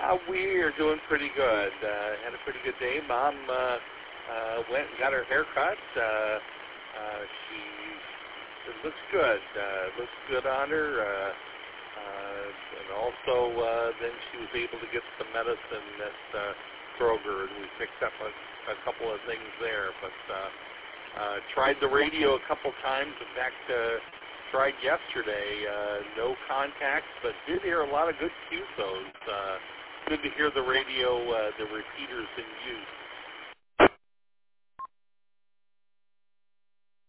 We are doing pretty good. Had a pretty good day. Mom went and got her hair cut. It looks good. Looks good on her. And also, then she was able to get some medicine at Kroger, and we picked up a couple of things there. But tried the radio a couple times. In fact, tried yesterday. No contacts, but did hear a lot of good QSOs. Good to hear the radio, the repeaters in use.